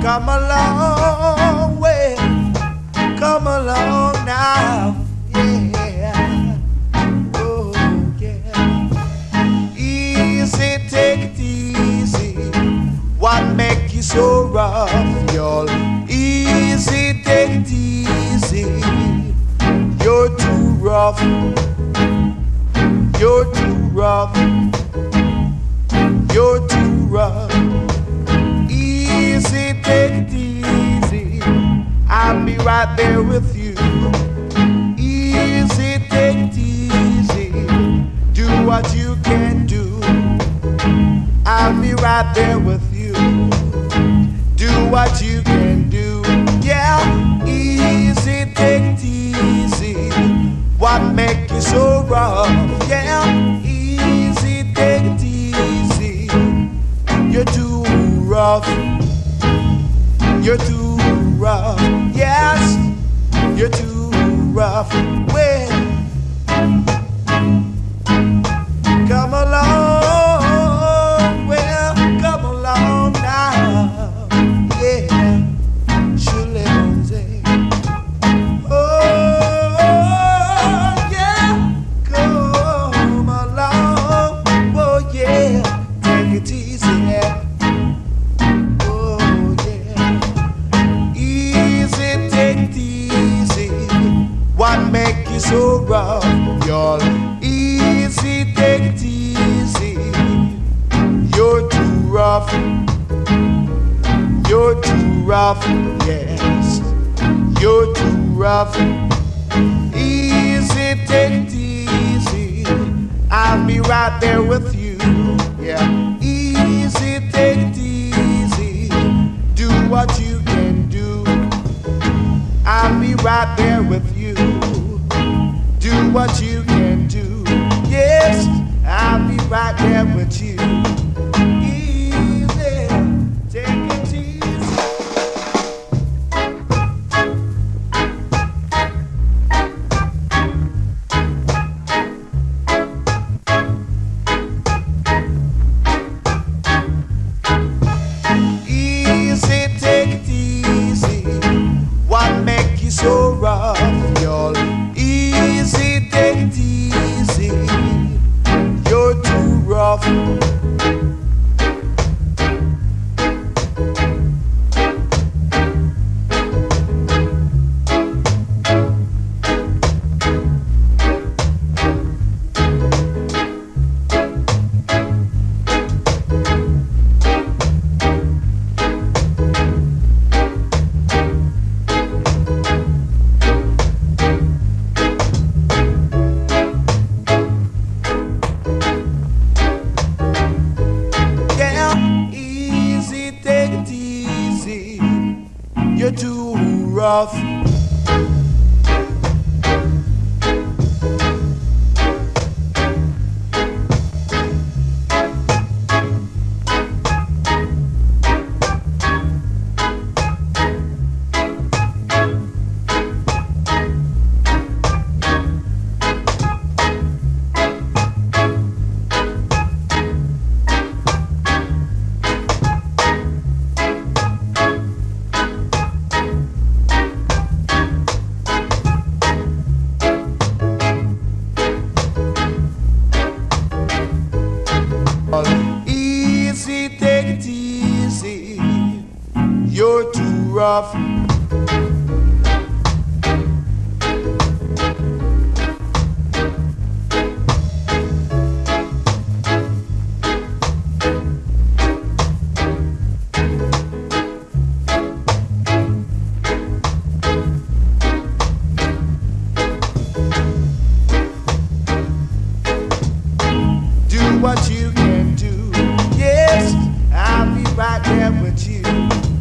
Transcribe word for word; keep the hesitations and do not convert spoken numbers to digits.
Come a long way, come along now, yeah. Oh yeah. Easy, take it easy. What make you so rough, y'all? Easy, take it easy. You're too rough. You're too rough. You're too rough. Easy, take it easy. I'll be right there with you. Easy, take it easy. Do what you can do. I'll be right there with you. Do what you can do. Yeah, easy, take it easy. What make you so rough? Yeah, easy, take it easy. You're too rough. You're too rough. Yes, you're too rough. Well, come along. Well, come along now. Yeah, surely say, oh yeah, come along. Oh yeah, take it easy. What make you so rough, y'all? Easy, take it easy. You're too rough. You're too rough, yes. You're too rough. Easy, take it easy. I'll be right there with you. Yeah. Easy, take it easy. Do what you can do. I'll be right there with you. Do what you can do. Yes, I'll be right there with you. Easy, take it easy. Easy, take it easy. What make you so rough, y'all? Easy, take it easy. You're too rough. You're too rough. Easy, take it easy. You're too rough. Do what you can do. Yes, I'll be right there with you.